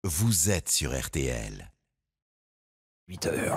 vous êtes sur RTL. 8h.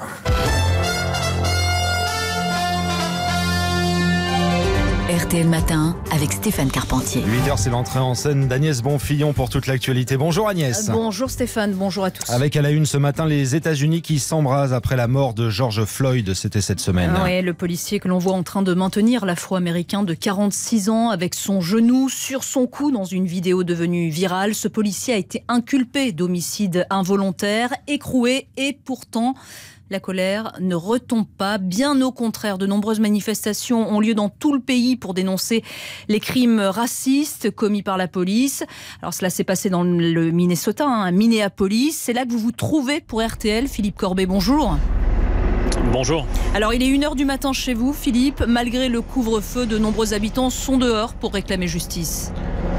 RTL Matin avec Stéphane Carpentier. 8h, c'est l'entrée en scène d'Agnès Bonfillon pour toute l'actualité. Bonjour Agnès. Bonjour Stéphane, bonjour à tous. Avec à la une ce matin, les États-Unis qui s'embrasent après la mort de George Floyd, c'était cette semaine. Oui, le policier que l'on voit en train de maintenir l'Afro-Américain de 46 ans avec son genou sur son cou dans une vidéo devenue virale. Ce policier a été inculpé d'homicide involontaire, écroué et pourtant... La colère ne retombe pas, bien au contraire. De nombreuses manifestations ont lieu dans tout le pays pour dénoncer les crimes racistes commis par la police. Alors cela s'est passé dans le Minnesota, à Minneapolis. C'est là que vous vous trouvez pour RTL. Philippe Corbet, bonjour. Bonjour. Alors il est 1h du matin chez vous, Philippe. Malgré le couvre-feu, de nombreux habitants sont dehors pour réclamer justice.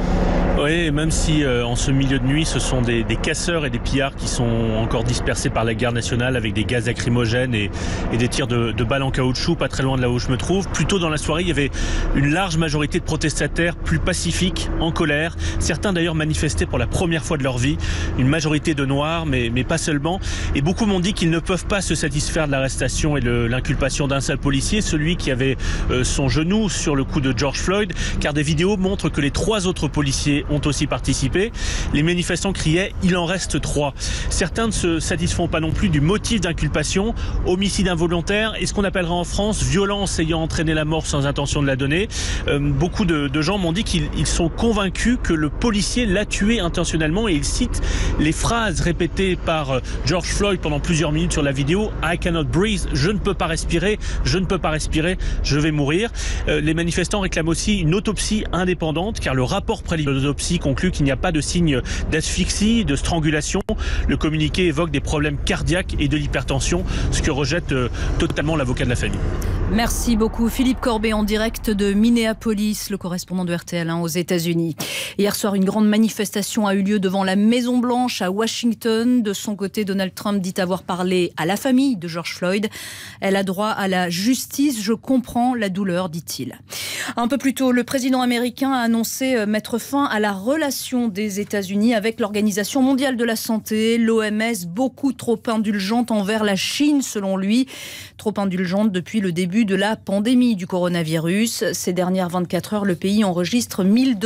Oui, même si en ce milieu de nuit, ce sont des casseurs et des pillards qui sont encore dispersés par la garde nationale avec des gaz lacrymogènes et des tirs de balles en caoutchouc, pas très loin de là où je me trouve. Plus tôt dans la soirée, il y avait une large majorité de protestataires plus pacifiques, en colère. Certains d'ailleurs manifestaient pour la première fois de leur vie. Une majorité de noirs, mais pas seulement. Et beaucoup m'ont dit qu'ils ne peuvent pas se satisfaire de l'arrestation et de l'inculpation d'un seul policier, celui qui avait son genou sur le cou de George Floyd, car des vidéos montrent que les 3 autres policiers ont aussi participé. Les manifestants criaient « il en reste 3 ». Certains ne se satisfont pas non plus du motif d'inculpation, homicide involontaire et ce qu'on appellera en France violence ayant entraîné la mort sans intention de la donner. Beaucoup de gens m'ont dit qu'ils sont convaincus que le policier l'a tué intentionnellement et ils citent les phrases répétées par George Floyd pendant plusieurs minutes sur la vidéo « I cannot breathe », je ne peux pas respirer, je ne peux pas respirer, je vais mourir. Les manifestants réclament aussi une autopsie indépendante car le rapport préliminaire de l'autopsie conclut qu'il n'y a pas de signe d'asphyxie, de strangulation. Le communiqué évoque des problèmes cardiaques et de l'hypertension, ce que rejette totalement l'avocat de la famille. Merci beaucoup Philippe Corbet en direct de Minneapolis, le correspondant de RTL aux États-Unis. Hier soir, une grande manifestation a eu lieu devant la Maison Blanche à Washington. De son côté, Donald Trump dit avoir parlé à la famille de George Floyd. Elle a droit à la justice. Je comprends la douleur, dit-il. Un peu plus tôt, le président américain a annoncé mettre fin à la relation des États-Unis avec l'Organisation mondiale de la santé, l'OMS, beaucoup trop indulgente envers la Chine, selon lui. Trop indulgente depuis le début de la pandémie du coronavirus. Ces dernières 24 heures, le pays enregistre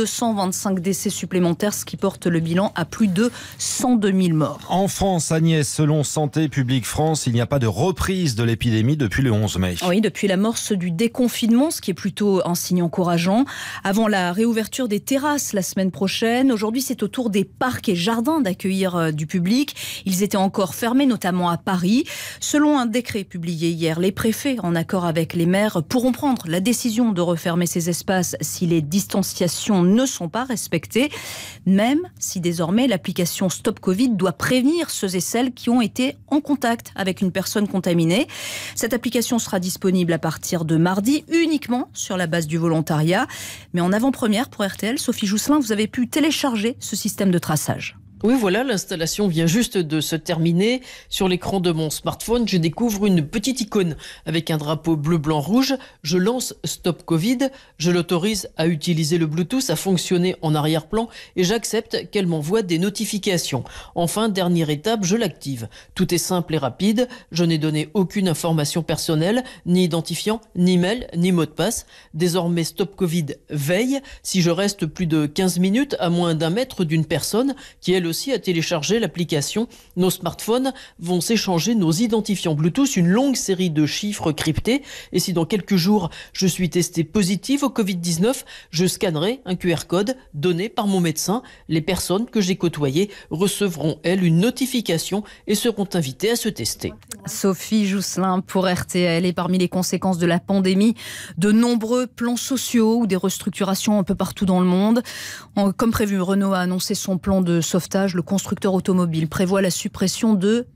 1225 décès supplémentaires, ce qui porte le bilan à plus de 102 000 morts. En France, Agnès, selon Santé publique France, il n'y a pas de reprise de l'épidémie depuis le 11 mai. Oui, depuis l'amorce du déconfinement, ce qui est plutôt un signe encourageant. Avant la réouverture des terrasses la semaine prochaine, aujourd'hui c'est au tour des parcs et jardins d'accueillir du public. Ils étaient encore fermés, notamment à Paris. Selon un décret publié hier, les préfets, en accord avec les maires, pourront prendre la décision de refermer ces espaces si les distanciations ne sont pas respectées, même si désormais l'application Stop Covid doit prévenir ceux et celles qui ont été en contact avec une personne contaminée. Cette application sera disponible à partir de mardi, uniquement sur la base du volontariat. Mais en avant-première pour RTL, Sophie Jousselin, vous avez pu télécharger ce système de traçage. Oui, voilà, l'installation vient juste de se terminer. Sur l'écran de mon smartphone, je découvre une petite icône avec un drapeau bleu, blanc, rouge. Je lance Stop Covid. Je l'autorise à utiliser le Bluetooth, à fonctionner en arrière-plan et j'accepte qu'elle m'envoie des notifications. Enfin, dernière étape, je l'active. Tout est simple et rapide. Je n'ai donné aucune information personnelle, ni identifiant, ni mail, ni mot de passe. Désormais, Stop Covid veille. Si je reste plus de 15 minutes à moins d'1 mètre d'une personne qui, elle aussi, a téléchargé l'application, nos smartphones vont s'échanger nos identifiants Bluetooth, une longue série de chiffres cryptés. Et si dans quelques jours, je suis testé positif au Covid-19, je scannerai un QR code donné par mon médecin. Les personnes que j'ai côtoyées recevront, elles, une notification et seront invitées à se tester. Sophie Jousselin pour RTL. Et parmi les conséquences de la pandémie, de nombreux plans sociaux ou des restructurations un peu partout dans le monde. Comme prévu, Renault a annoncé son plan de sauvetage. Le constructeur automobile prévoit la suppression de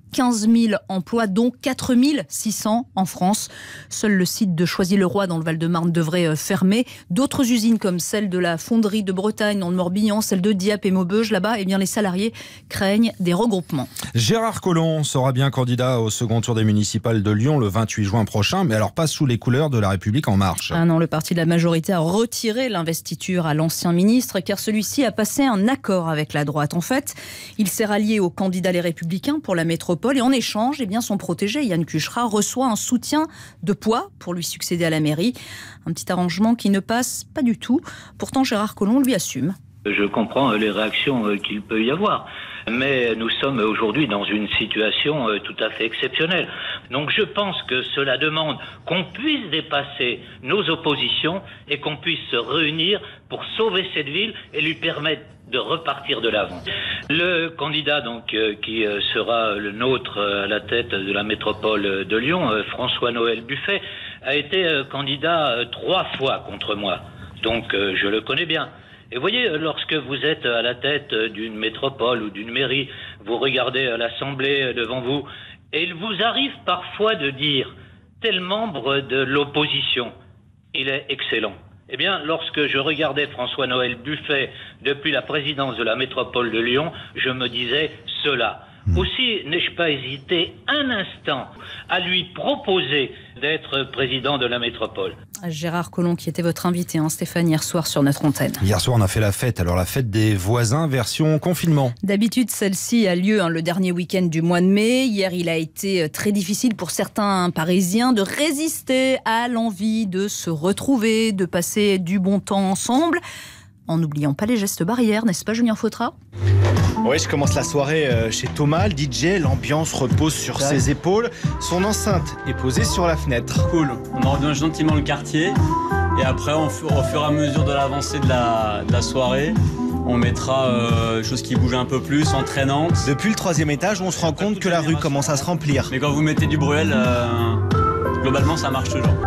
15 000 emplois, dont 4 600 en France. Seul le site de Choisy-le-Roi dans le Val-de-Marne devrait fermer. D'autres usines comme celle de la Fonderie de Bretagne dans le Morbihan, celle de Dieppe et Maubeuge, là-bas, les salariés craignent des regroupements. Gérard Collomb sera bien candidat au second tour des municipales de Lyon le 28 juin prochain, mais alors pas sous les couleurs de La République En Marche. Ah non, le parti de la majorité a retiré l'investiture à l'ancien ministre car celui-ci a passé un accord avec la droite. En fait, il s'est rallié aux candidats Les Républicains pour la métropole et en échange, son protégé Yann Cucherat reçoit un soutien de poids pour lui succéder à la mairie. Un petit arrangement qui ne passe pas du tout. Pourtant, Gérard Collomb lui assume. Je comprends les réactions qu'il peut y avoir, mais nous sommes aujourd'hui dans une situation tout à fait exceptionnelle. Donc je pense que cela demande qu'on puisse dépasser nos oppositions et qu'on puisse se réunir pour sauver cette ville et lui permettre de repartir de l'avant. Le candidat qui sera le nôtre à la tête de la métropole de Lyon, François-Noël Buffet, a été candidat 3 fois contre moi. Donc je le connais bien. Et vous voyez, lorsque vous êtes à la tête d'une métropole ou d'une mairie, vous regardez l'Assemblée devant vous, et il vous arrive parfois de dire « tel membre de l'opposition, il est excellent ». Eh bien, lorsque je regardais François-Noël Buffet depuis la présidence de la métropole de Lyon, je me disais cela. Aussi, n'ai-je pas hésité un instant à lui proposer d'être président de la métropole. Gérard Collomb qui était votre invité, Stéphane, hier soir sur notre antenne. Hier soir, on a fait la fête. Alors la fête des voisins version confinement. D'habitude, celle-ci a lieu le dernier week-end du mois de mai. Hier, il a été très difficile pour certains Parisiens de résister à l'envie de se retrouver, de passer du bon temps ensemble, en n'oubliant pas les gestes barrières, n'est-ce pas, Julien Fautra ? Oui, je commence la soirée chez Thomas, le DJ. L'ambiance repose sur ses épaules. Son enceinte est posée sur la fenêtre. Cool. On ordonne gentiment le quartier. Et après, au fur et à mesure de l'avancée de la soirée, on mettra chose qui bouge un peu plus, entraînante. Depuis le 3e étage, on se rend compte que la rue commence à se remplir. Mais quand vous mettez du bruel, globalement, ça marche toujours.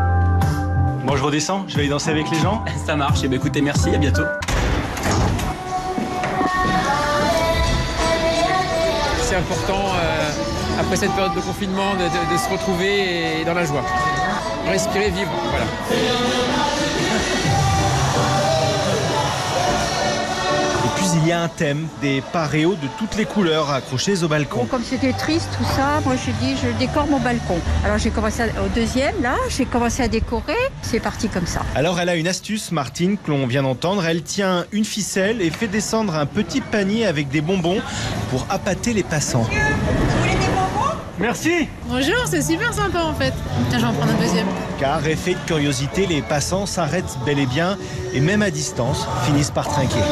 Bon, je redescends, je vais aller danser avec les gens. Ça marche. Et bien, écoutez, merci, à bientôt. C'est important, après cette période de confinement, de se retrouver dans la joie. Respirer, vivre, voilà. Et puis il y a un thème, des paréos de toutes les couleurs accrochés au balcon. Bon, comme c'était triste tout ça, moi je dis je décore mon balcon. Alors j'ai commencé au 2e, là, j'ai commencé à décorer, c'est parti comme ça. Alors elle a une astuce, Martine, que l'on vient d'entendre. Elle tient une ficelle et fait descendre un petit panier avec des bonbons pour appâter les passants. Vous voulez des bonbons ? Merci. Bonjour, c'est super sympa en fait. Tiens, je vais en prendre un deuxième. Car, effet de curiosité, les passants s'arrêtent bel et bien et même à distance, finissent par trinquer.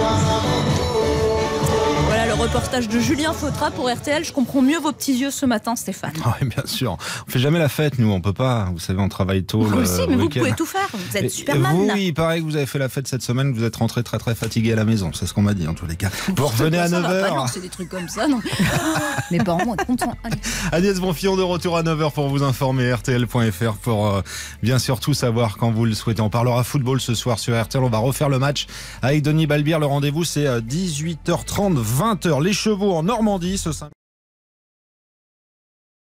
Voilà le reportage de Julien Fautra pour RTL. Je comprends mieux vos petits yeux ce matin, Stéphane. Oui, bien sûr. On fait jamais la fête, nous. On peut pas. Vous savez, on travaille tôt. Vous aussi, mais vous week-end. pouvez tout faire. Vous êtes Superman. Vous, oui, il paraît que vous avez fait la fête cette semaine, que vous êtes rentré très très fatigué à la maison. C'est ce qu'on m'a dit en tous les cas. Vous revenez à 9h. C'est des trucs comme ça, non. Mes parents vont être contents. Allez. Agnès Bonfillon de retour à 9h pour vous informer. RTL.fr pour bien sûr tout savoir quand vous le souhaitez. On parlera football ce soir sur RTL. On va refaire le match avec Denis Balbir. Le rendez-vous, c'est 18h30, 20h. Les Chevaux en Normandie ce samedi.